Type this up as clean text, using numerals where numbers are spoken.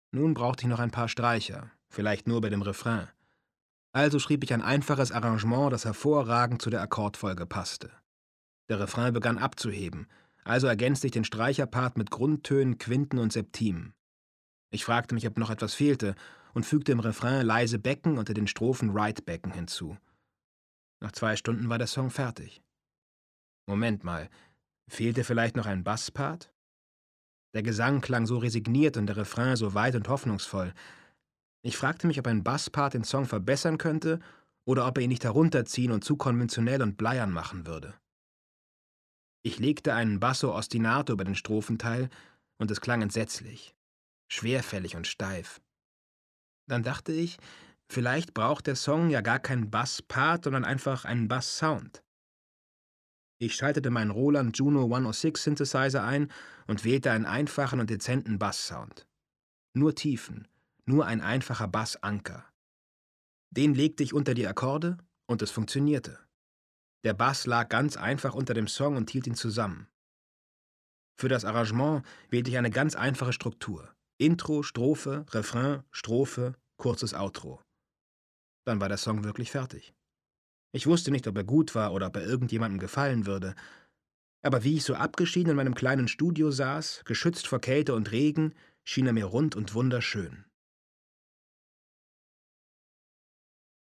Nun brauchte ich noch ein paar Streicher, vielleicht nur bei dem Refrain. Also schrieb ich ein einfaches Arrangement, das hervorragend zu der Akkordfolge passte. Der Refrain begann abzuheben, also ergänzte ich den Streicherpart mit Grundtönen, Quinten und Septimen. Ich fragte mich, ob noch etwas fehlte, und fügte im Refrain leise Becken unter den Strophen Right-Becken hinzu. Nach 2 Stunden war der Song fertig. Moment mal, fehlte vielleicht noch ein Basspart? Der Gesang klang so resigniert und der Refrain so weit und hoffnungsvoll. Ich fragte mich, ob ein Basspart den Song verbessern könnte oder ob er ihn nicht herunterziehen und zu konventionell und bleiern machen würde. Ich legte einen Basso ostinato über den Strophenteil und es klang entsetzlich, schwerfällig und steif. Dann dachte ich, vielleicht braucht der Song ja gar keinen Basspart, sondern einfach einen Basssound. Ich schaltete meinen Roland Juno 106 Synthesizer ein und wählte einen einfachen und dezenten Basssound. Nur Tiefen, nur ein einfacher Bassanker. Den legte ich unter die Akkorde und es funktionierte. Der Bass lag ganz einfach unter dem Song und hielt ihn zusammen. Für das Arrangement wählte ich eine ganz einfache Struktur. Intro, Strophe, Refrain, Strophe, kurzes Outro. Dann war der Song wirklich fertig. Ich wusste nicht, ob er gut war oder ob er irgendjemandem gefallen würde. Aber wie ich so abgeschieden in meinem kleinen Studio saß, geschützt vor Kälte und Regen, schien er mir rund und wunderschön.